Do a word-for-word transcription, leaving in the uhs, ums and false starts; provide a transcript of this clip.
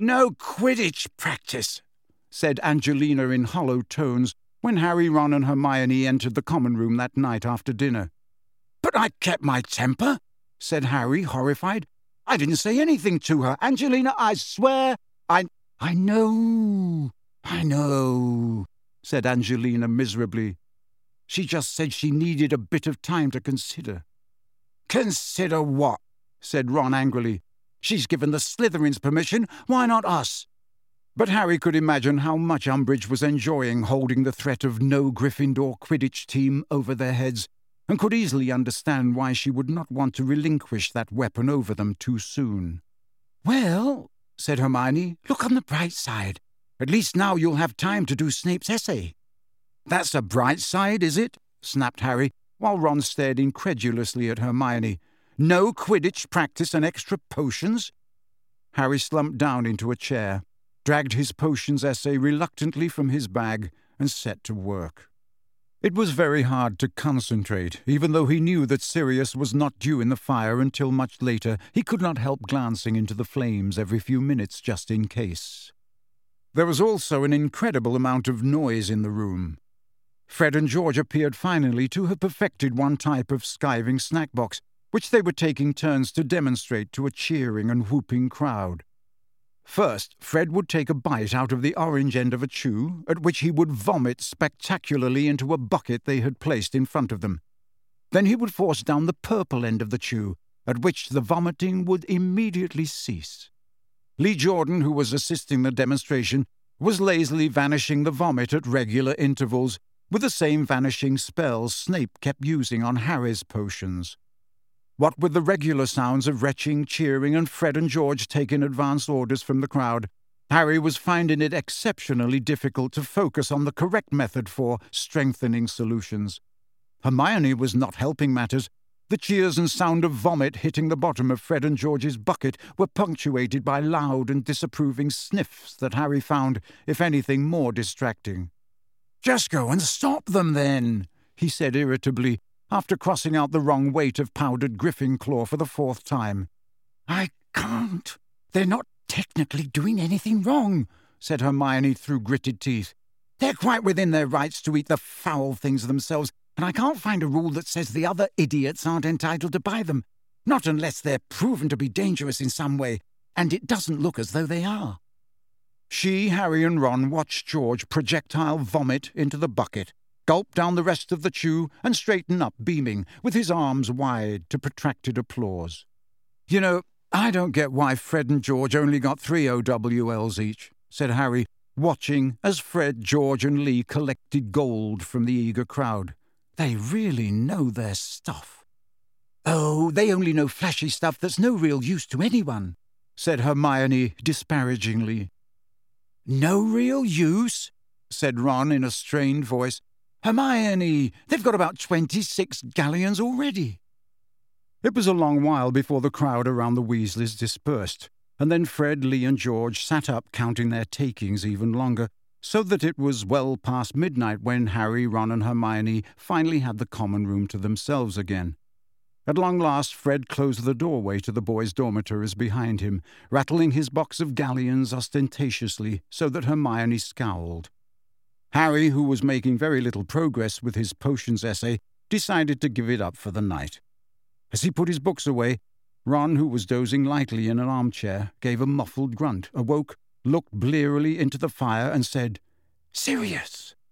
"No Quidditch practice," said Angelina in hollow tones when Harry, Ron and Hermione entered the common room that night after dinner. "But I kept my temper," said Harry, horrified. "I didn't say anything to her. Angelina, I swear I... I know, I know," said Angelina miserably. "She just said she needed a bit of time to consider." "Consider what?" said Ron angrily. "She's given the Slytherins permission. Why not us?" But Harry could imagine how much Umbridge was enjoying holding the threat of no Gryffindor Quidditch team over their heads, and could easily understand why she would not want to relinquish that weapon over them too soon. "Well," said Hermione, "look on the bright side. At least now you'll have time to do Snape's essay." "That's a bright side, is it?" snapped Harry, while Ron stared incredulously at Hermione. "No Quidditch practice and extra potions?" Harry slumped down into a chair, dragged his potions essay reluctantly from his bag, and set to work. It was very hard to concentrate. Even though he knew that Sirius was not due in the fire until much later, he could not help glancing into the flames every few minutes just in case. There was also an incredible amount of noise in the room. Fred and George appeared finally to have perfected one type of skiving snack box, which they were taking turns to demonstrate to a cheering and whooping crowd. First, Fred would take a bite out of the orange end of a chew, at which he would vomit spectacularly into a bucket they had placed in front of them. Then he would force down the purple end of the chew, at which the vomiting would immediately cease. Lee Jordan, who was assisting the demonstration, was lazily vanishing the vomit at regular intervals, with the same vanishing spells Snape kept using on Harry's potions. What with the regular sounds of retching, cheering, and Fred and George taking advance orders from the crowd, Harry was finding it exceptionally difficult to focus on the correct method for strengthening solutions. Hermione was not helping matters. The cheers and sound of vomit hitting the bottom of Fred and George's bucket were punctuated by loud and disapproving sniffs that Harry found, if anything, more distracting. "Just go and stop them, then," he said irritably, after crossing out the wrong weight of powdered Gryffindor for the fourth time. "I can't. They're not technically doing anything wrong," said Hermione through gritted teeth. "They're quite within their rights to eat the foul things themselves, and I can't find a rule that says the other idiots aren't entitled to buy them, not unless they're proven to be dangerous in some way, and it doesn't look as though they are." She, Harry and Ron watched George projectile vomit into the bucket, gulp down the rest of the chew, and straighten up, beaming, with his arms wide to protracted applause. "You know, I don't get why Fred and George only got three O W Ls each," said Harry, watching as Fred, George, and Lee collected gold from the eager crowd. "They really know their stuff." "Oh, they only know flashy stuff that's no real use to anyone," said Hermione disparagingly. "No real use?" said Ron in a strained voice. "Hermione, they've got about twenty-six galleons already." It was a long while before the crowd around the Weasleys dispersed, and then Fred, Lee, and George sat up counting their takings even longer, so that it was well past midnight when Harry, Ron, and Hermione finally had the common room to themselves again. At long last, Fred closed the doorway to the boys' dormitories behind him, rattling his box of galleons ostentatiously so that Hermione scowled. Harry, who was making very little progress with his potions essay, decided to give it up for the night. As he put his books away, Ron, who was dozing lightly in an armchair, gave a muffled grunt, awoke, looked blearily into the fire, and said, "Sirius!"